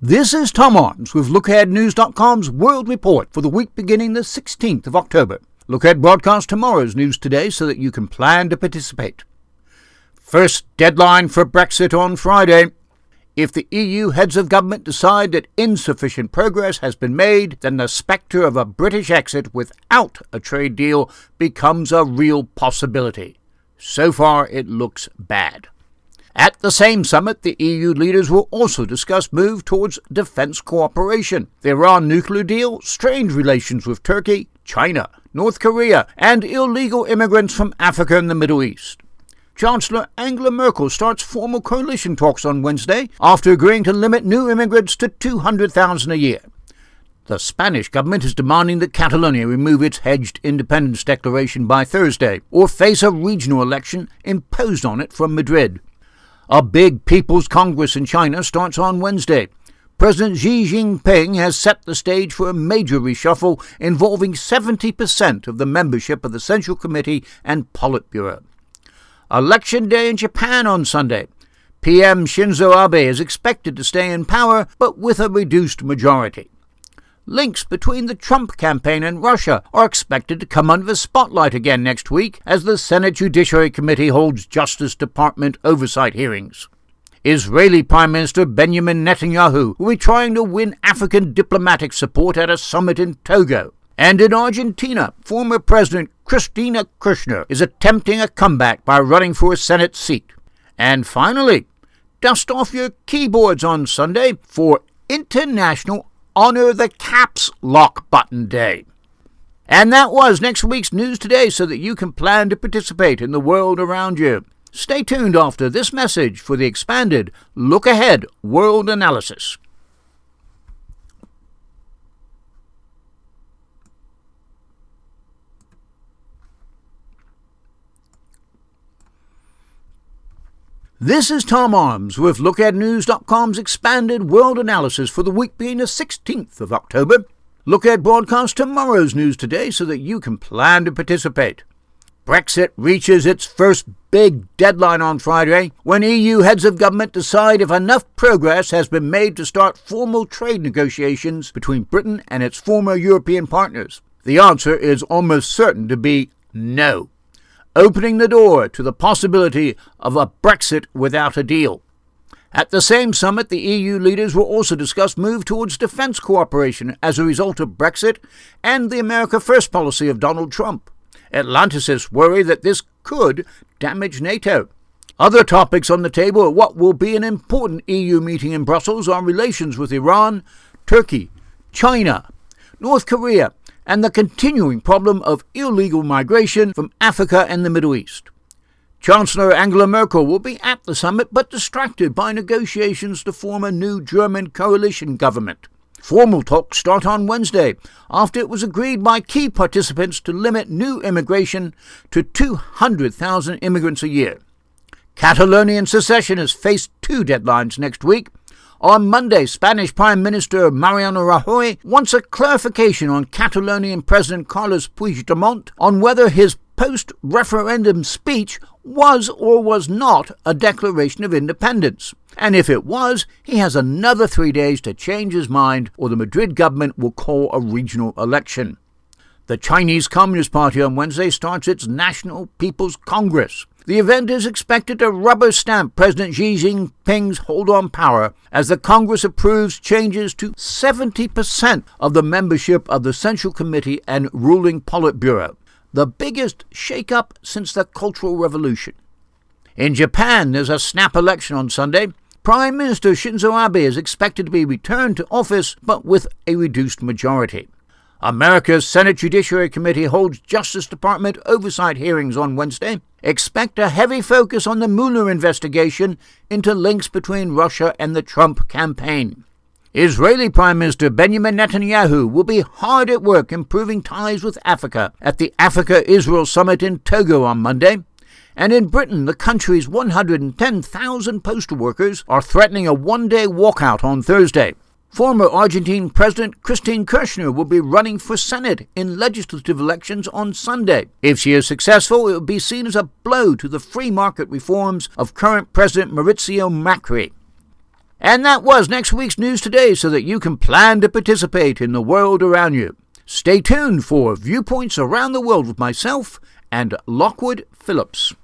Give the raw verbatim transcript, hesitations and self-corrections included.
This is Tom Arms with Look Ahead News dot com's World Report for the week beginning the sixteenth of October. Look Ahead broadcasts tomorrow's news today so that you can plan to participate. First deadline for Brexit on Friday. If the E U heads of government decide that insufficient progress has been made, then the spectre of a British exit without a trade deal becomes a real possibility. So far, it looks bad. At the same summit, the E U leaders will also discuss move towards defense cooperation, the Iran nuclear deal, strained relations with Turkey, China, North Korea, and illegal immigrants from Africa and the Middle East. Chancellor Angela Merkel starts formal coalition talks on Wednesday after agreeing to limit new immigrants to two hundred thousand a year. The Spanish government is demanding that Catalonia remove its hedged independence declaration by Thursday or face a regional election imposed on it from Madrid. A big People's Congress in China starts on Wednesday. President Xi Jinping has set the stage for a major reshuffle involving seventy percent of the membership of the Central Committee and Politburo. Election day in Japan on Sunday. P M Shinzo Abe is expected to stay in power, but with a reduced majority. Links between the Trump campaign and Russia are expected to come under the spotlight again next week as the Senate Judiciary Committee holds Justice Department oversight hearings. Israeli Prime Minister Benjamin Netanyahu will be trying to win African diplomatic support at a summit in Togo. And in Argentina, former President Cristina Kirchner is attempting a comeback by running for a Senate seat. And finally, dust off your keyboards on Sunday for International Honor the Caps Lock Button Day. And that was next week's News Today so that you can plan to participate in the world around you. Stay tuned after this message for the expanded Look Ahead World Analysis. This is Tom Arms with Look Ahead News dot com's expanded world analysis for the week being the sixteenth of October. Look Ahead broadcasts tomorrow's news today so that you can plan to participate. Brexit reaches its first big deadline on Friday when E U heads of government decide if enough progress has been made to start formal trade negotiations between Britain and its former European partners. The answer is almost certain to be no, opening the door to the possibility of a Brexit without a deal. At the same summit, the E U leaders will also discuss move towards defense cooperation as a result of Brexit and the America First policy of Donald Trump. Atlanticists worry that this could damage NATO. Other topics on the table at what will be an important E U meeting in Brussels are relations with Iran, Turkey, China, North Korea, and the continuing problem of illegal migration from Africa and the Middle East. Chancellor Angela Merkel will be at the summit but distracted by negotiations to form a new German coalition government. Formal talks start on Wednesday after it was agreed by key participants to limit new immigration to two hundred thousand immigrants a year. Catalonian secessionists face two deadlines next week. On Monday, Spanish Prime Minister Mariano Rajoy wants a clarification on Catalonian President Carles Puigdemont on whether his post-referendum speech was or was not a declaration of independence. And if it was, he has another three days to change his mind or the Madrid government will call a regional election. The Chinese Communist Party on Wednesday starts its National People's Congress. The event is expected to rubber stamp President Xi Jinping's hold on power as the Congress approves changes to seventy percent of the membership of the Central Committee and ruling Politburo, the biggest shake-up since the Cultural Revolution. In Japan, there's a snap election on Sunday. Prime Minister Shinzo Abe is expected to be returned to office, but with a reduced majority. America's Senate Judiciary Committee holds Justice Department oversight hearings on Wednesday. Expect a heavy focus on the Mueller investigation into links between Russia and the Trump campaign. Israeli Prime Minister Benjamin Netanyahu will be hard at work improving ties with Africa at the Africa-Israel Summit in Togo on Monday. And in Britain, the country's one hundred ten thousand postal workers are threatening a one-day walkout on Thursday. Former Argentine President Cristina Kirchner will be running for Senate in legislative elections on Sunday. If she is successful, it will be seen as a blow to the free market reforms of current President Mauricio Macri. And that was next week's News Today, so that you can plan to participate in the world around you. Stay tuned for Viewpoints Around the World with myself and Lockwood Phillips.